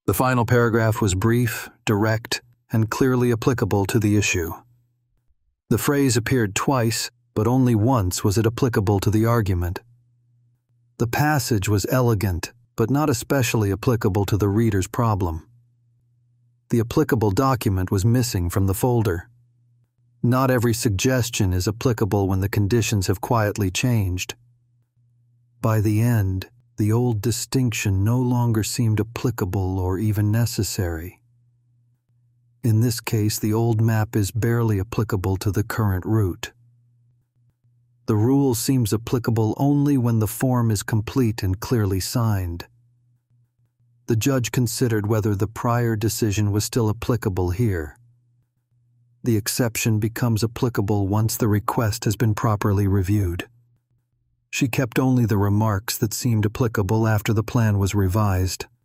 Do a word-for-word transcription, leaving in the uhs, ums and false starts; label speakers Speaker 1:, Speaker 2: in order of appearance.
Speaker 1: The final paragraph was brief, direct, and clearly applicable to the issue. The phrase appeared twice, but only once was it applicable to the argument. The passage was elegant, but not especially applicable to the reader's problem. The applicable document was missing from the folder. Not every suggestion is applicable when the conditions have quietly changed. By the end, the old distinction no longer seemed applicable or even necessary. In this case, the old map is barely applicable to the current route. The rule seems applicable only when the form is complete and clearly signed. The judge considered whether the prior decision was still applicable here. The exception becomes applicable once the request has been properly reviewed. She kept only the remarks that seemed applicable after the plan was revised.